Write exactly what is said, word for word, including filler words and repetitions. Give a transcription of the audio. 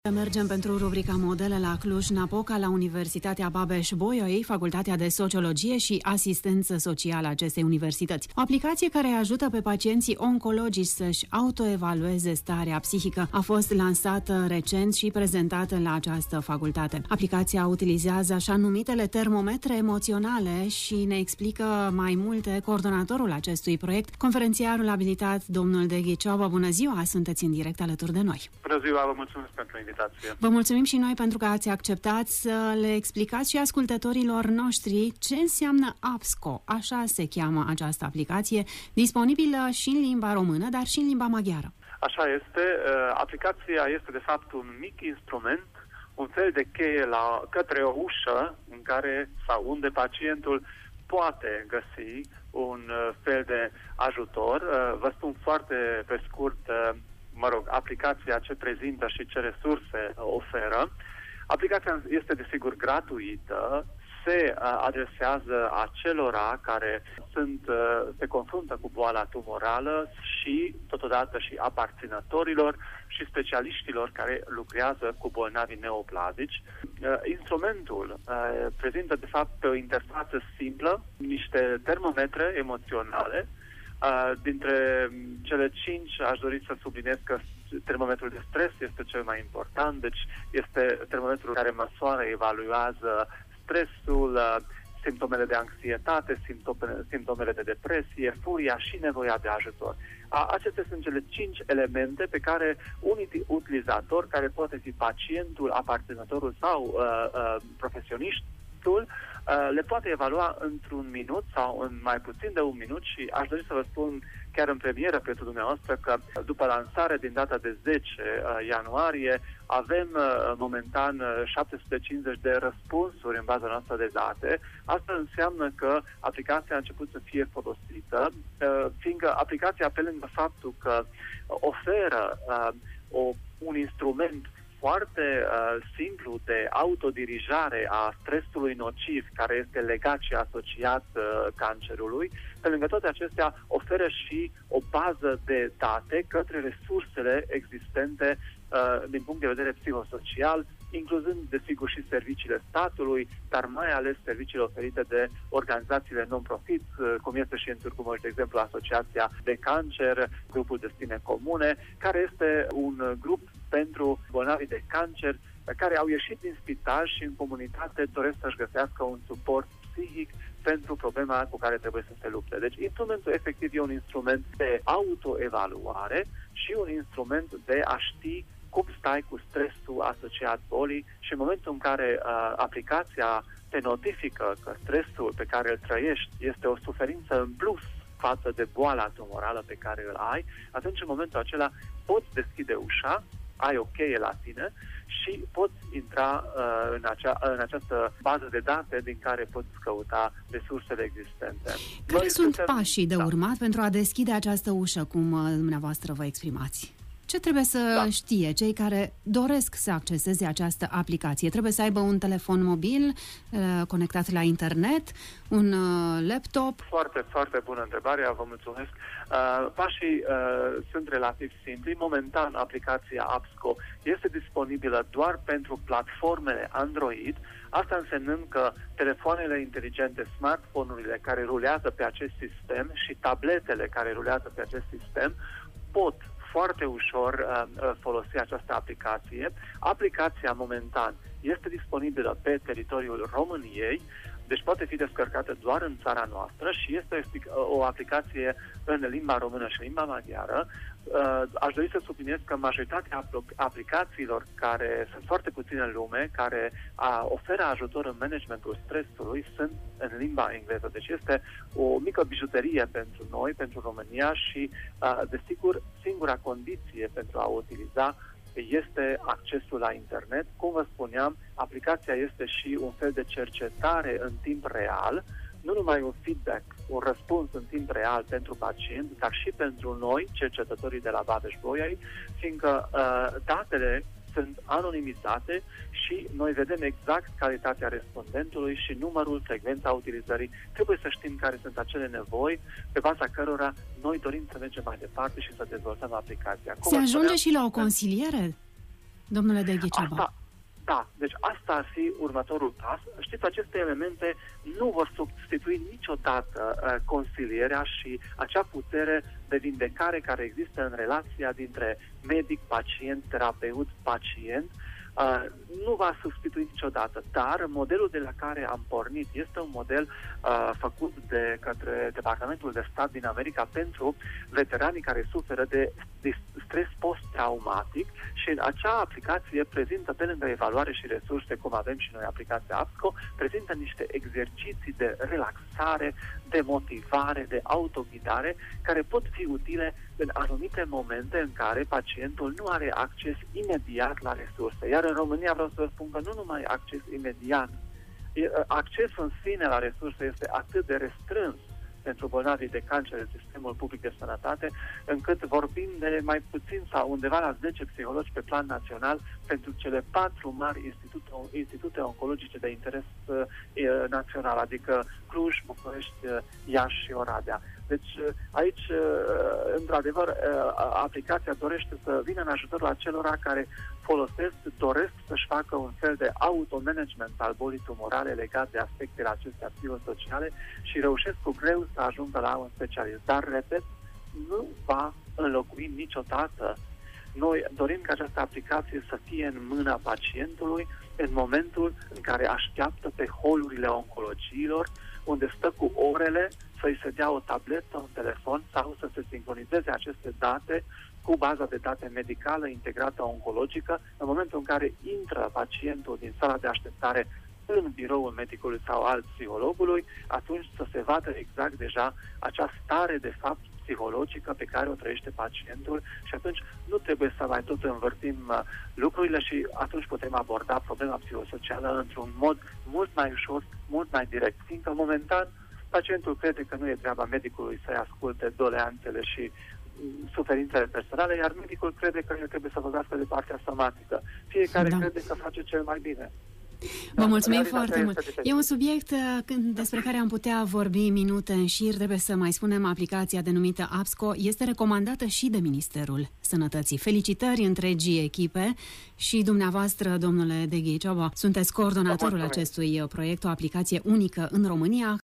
Mergem pentru rubrica Modele la Cluj-Napoca, la Universitatea Babeș-Bolyai, Facultatea de Sociologie și Asistență Socială a acestei universități. O aplicație care ajută pe pacienții oncologici să-și autoevalueze starea psihică a fost lansată recent și prezentată la această facultate. Aplicația utilizează așa numitele termometre emoționale și ne explică mai multe coordonatorul acestui proiect, conferențiarul abilitat domnul Deghi Cioba. Bună ziua, sunteți în direct alături de noi. Bună ziua, vă mulțumesc pentru invitație. Vă mulțumim și noi pentru că ați acceptat să le explicați și ascultătorilor noștri ce înseamnă APSCO. Așa se cheamă această aplicație, disponibilă și în limba română, dar și în limba maghiară. Așa este. Aplicația este de fapt un mic instrument, un fel de cheie la, către o ușă în care sau unde pacientul poate găsi un fel de ajutor. Vă spun foarte pe scurt, mă rog, aplicația ce prezintă și ce resurse oferă. Aplicația este desigur gratuită, se adresează acelora care sunt, se confruntă cu boala tumorală și totodată și aparținătorilor și specialiștilor care lucrează cu bolnavi neoplazici. Instrumentul prezintă de fapt o interfață simplă, niște termometre emoționale. Uh, dintre cele cinci aș dori să subliniez că termometrul de stres este cel mai important, deci este termometrul care măsoară, evaluează stresul, uh, simptomele de anxietate, simptomele, simptomele de depresie, furia și nevoia de ajutor. Uh, acestea sunt cele cinci elemente pe care un utilizator, care poate fi pacientul, aparținătorul sau uh, uh, profesioniști, le poate evalua într-un minut sau în mai puțin de un minut și aș dori să vă spun chiar în premieră pentru dumneavoastră că după lansare din data de zece ianuarie avem momentan șapte sute cincizeci de răspunsuri în baza noastră de date. Asta înseamnă că aplicația a început să fie folosită, fiindcă aplicația, pe lângă faptul că oferă o, un instrument foarte uh, simplu de autodirijare a stresului nociv care este legat și asociat uh, cancerului. Pe lângă toate acestea, oferă și o bază de date către resursele existente uh, din punct de vedere psihosocial, incluzând, desigur, și serviciile statului, dar mai ales serviciile oferite de organizațiile non-profit, cum este și în Târgu Mureș, de exemplu, Asociația de Cancer, Grupul Destine Comune, care este un grup pentru bolnavi de cancer care au ieșit din spital și în comunitate doresc să-și găsească un suport psihic pentru problema cu care trebuie să se lupte. Deci instrumentul efectiv e un instrument de autoevaluare și un instrument de a ști cum stai cu stresul asociat bolii și în momentul în care uh, aplicația te notifică că stresul pe care îl trăiești este o suferință în plus față de boala tumorală pe care îl ai, atunci în momentul acela poți deschide ușa, ai o cheie la tine și poți intra uh, în, acea, în această bază de date din care poți căuta resursele existente. Care Noi sunt suntem, pașii de da. urmat pentru a deschide această ușă, cum uh, dumneavoastră vă exprimați? Ce trebuie să da. știe cei care doresc să acceseze această aplicație? Trebuie să aibă un telefon mobil uh, conectat la internet, un uh, laptop? Foarte, foarte bună întrebare, vă mulțumesc. Uh, pașii uh, sunt relativ simpli. Momentan, aplicația APSCO este disponibilă doar pentru platformele Android, asta însemnând că telefoanele inteligente, smartphone-urile care rulează pe acest sistem și tabletele care rulează pe acest sistem pot foarte ușor uh, folosi această aplicație. Aplicația momentan este disponibilă pe teritoriul României, deci poate fi descărcată doar în țara noastră și este o, o aplicație în limba română și limba maghiară. Uh, aș dori să subliniez că majoritatea aplicațiilor, care sunt foarte puține în lume, care a, oferă ajutor în managementul stresului, sunt în limba engleză. Deci este o mică bijuterie pentru noi, pentru România și, uh, desigur, singura condiție pentru a o utiliza este accesul la internet. Cum vă spuneam, aplicația este și un fel de cercetare în timp real, nu numai un feedback, un răspuns în timp real pentru pacient, dar și pentru noi, cercetătorii de la Babeș-Bolyai, fiindcă uh, datele sunt anonimizate și noi vedem exact calitatea respondentului și numărul, frecvența utilizării. Trebuie să știm care sunt acele nevoi pe baza cărora noi dorim să mergem mai departe și să dezvoltăm aplicația. Se ajunge și la o consiliere? Domnule Degheciaba. Asta, da, deci asta ar fi următorul pas. Știți, aceste elemente nu vor substitui niciodată uh, consilierea și acea putere de vindecare care există în relația dintre medic, pacient, terapeut, pacient. Uh, nu va substitui niciodată, dar modelul de la care am pornit este un model uh, făcut de către Departamentul de Stat din America pentru veteranii care suferă de, de stres post-traumatic și în acea aplicație prezintă, pe lângă evaluare și resurse, cum avem și noi aplicația APSCO, prezintă niște exerciții de relaxare, de motivare, de autoghidare, care pot fi utile în anumite momente în care pacientul nu are acces imediat la resurse. Iar în România vreau să vă spun că nu numai acces imediat, accesul în sine la resurse este atât de restrâns pentru bolnavii de cancer în sistemul public de sănătate, încât vorbim de mai puțin sau undeva la zece psihologi pe plan național pentru cele patru mari institute, institute oncologice de interes uh, național, adică Cluj, București, Iași și Oradea. Deci aici, într-adevăr, aplicația dorește să vină în ajutorul acelora care folosesc, doresc să-și facă un fel de automanagement al bolii tumorale legat de aspectele acestea psihosociale și reușesc cu greu să ajungă la un specialist. Dar, repet, nu va înlocui niciodată. Noi dorim ca această aplicație să fie în mâna pacientului în momentul în care așteaptă pe holurile oncologiilor, unde stă cu orele să-i se dea o tabletă, un telefon sau să se sincronizeze aceste date cu baza de date medicală integrată oncologică în momentul în care intră pacientul din sala de așteptare în biroul medicului sau al psihologului, atunci să se vadă exact deja acea stare de fapt psihologică pe care o trăiește pacientul și atunci nu trebuie să mai tot învârtim uh, lucrurile și atunci putem aborda problema psihosocială într-un mod mult mai ușor, mult mai direct, fiindcă momentan pacientul crede că nu e treaba medicului să-i asculte doleanțele și suferințele personale, iar medicul crede că el trebuie să vorbească de partea somatică. Fiecare da. crede că face cel mai bine. Vă mulțumim foarte mult. E un subiect despre care am putea vorbi minute în șir. Trebuie să mai spunem, aplicația denumită APSCO este recomandată și de Ministerul Sănătății. Felicitări întregii echipe și dumneavoastră, domnule Degheciaba, sunteți coordonatorul acestui proiect, o aplicație unică în România